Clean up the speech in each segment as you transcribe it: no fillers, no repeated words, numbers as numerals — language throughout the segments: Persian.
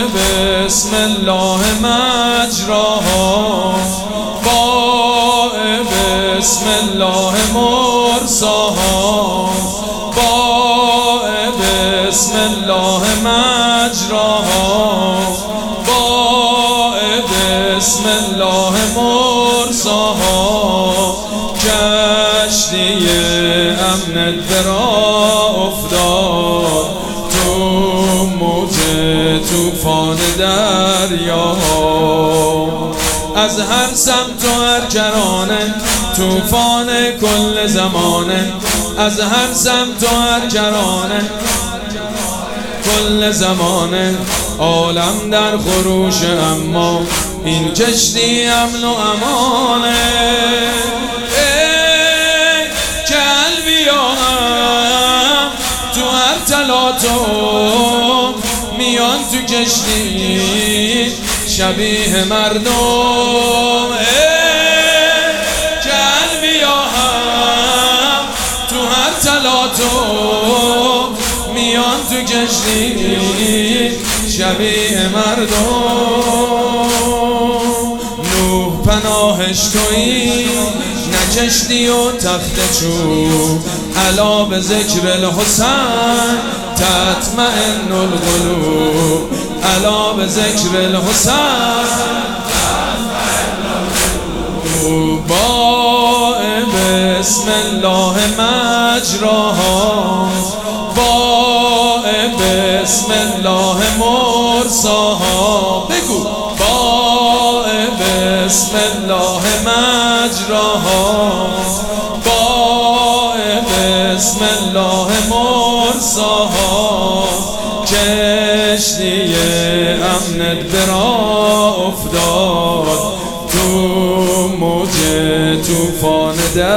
بسم الله مجراها، با بسم الله مرساها، با بسم الله مجراها، با بسم الله مرساها. کشتی امنت برا افتاد تو موج توفان دریاها. از هر سمت و هر کرانه توفان کل زمانه، از هر سمت و هر کرانه کل زمانه. عالم در خروش اما این کشتی امن و امانه. ای قلبیام تو هر تلاطم میان تو کشتی شبیه مردم. ای قلبیام تو هر تلاطم میان تو کشتی شبیه مردم. نوح پناهش تویی نه کشتی و تخت چوب، الا به ذکر الحسین تطمئن القلوب، الا به ذکر الحسین تطمئن القلوب. با بسم الله مجراها، با بسم الله مرساها. بگو با بسم الله مجراها، با بسم الله مرساها. کشتی امنت برا افتاد تو موج توفان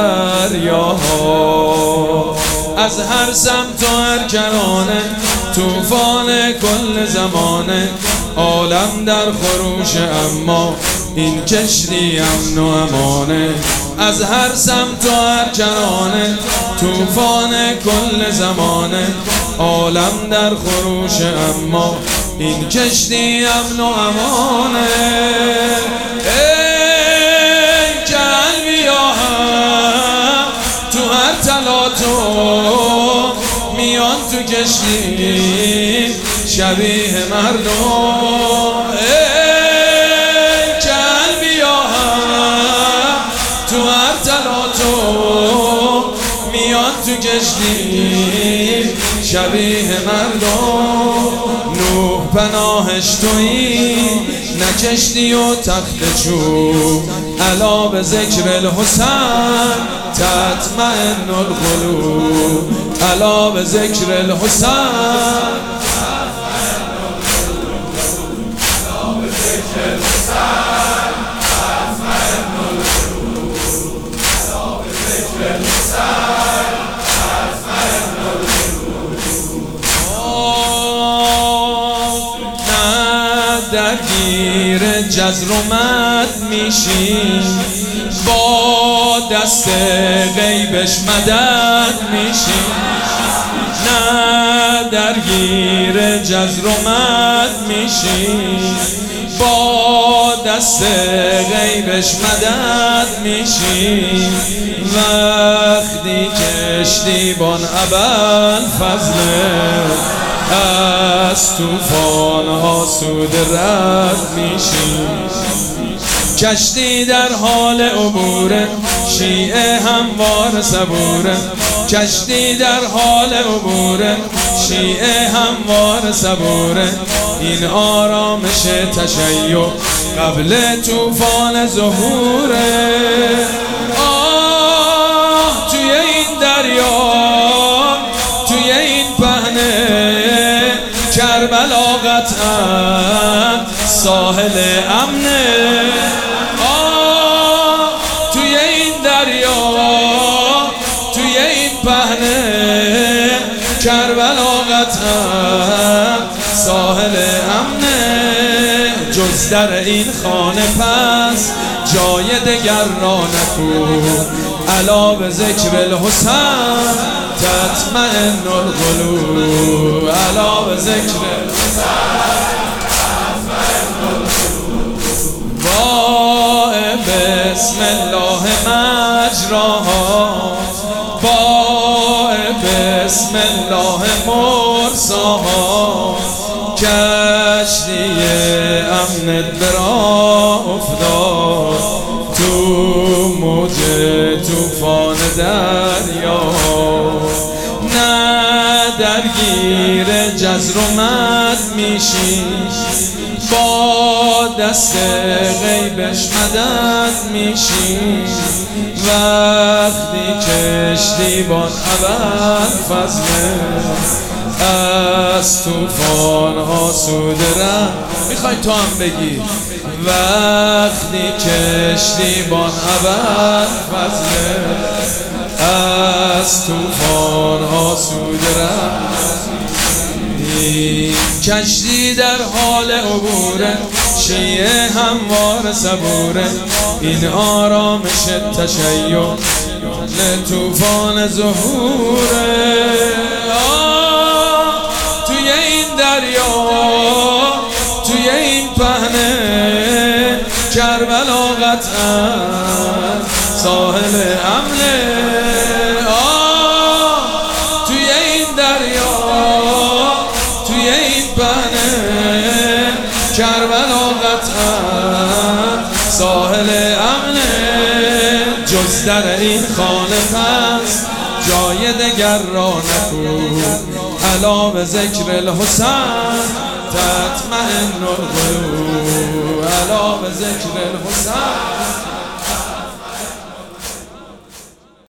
دریاها. از هر سمت و هر کرانه توفان کل زمانه. عالم در خروش اما این کشتی امن و امانه. از هر سمت و هر کرانه توفان کل زمانه. عالم در خروش اما این کشتی امن و امانه. ای قلبیام تو هر تلاطم میان تو کشتی شبیه مردم. ای قلبیام تو هر تلاطم میان تو کشتی شبیه مردم. نوح پناهش تویی نه کشتی و تخت چوب، الا به ذکر الحسین تطمئن القلوب، الا به ذکر الحسین. درگیر جزر و مد میشی، با دست غیبش مدد میشی. نه درگیر جزر و مد میشی، با دست غیبش مدد میشی. وقتی کشتیبان ابوالفضل از توفان ها سود رد میشی. کشتی در حال عبوره، شیعه هموار صبوره. کشتی در حال عبوره، شیعه هموار صبوره. این آرامش تشیع قبل توفان ظهوره. آه توی این دریا، توی این پهنه، کربلا قطعا ساحل امنه. آه توی این دریا، توی این پهنه، کربلا قطعا ساحل امنه. جز در این خانه پس جای دگر را نکو، الا به ذکر الحسین تطمئن القلوب، الا به ذکر الحسین. بسم الله مجراها، با بسم الله مرساها، کشتی امنت برا افتاد تو موج توفان دریا، نه درگیر جزر و مد میشی، با دست غیبش مدد میشی، وقتی کشتیبان ابوالفضل از توفان آسوده رفت. میخوای تو هم بگی وقتی کشتیبان ابوالفضل از توفان آسوده رفت. این کشتی در حال عبوره، شیعه هموار صبوره، این آرامش تشیع توفان ظهوره. توی این دریا، توی این پهنه، کربلا قطعا ساحل امنه. توی این دریا، توی این پهنه، کربلا قطعا ساحل امنه. جز در این خانه پس جای دگر را نکو، الا به ذکر الحسین تطمئن القلوب، الا به ذکر الحسین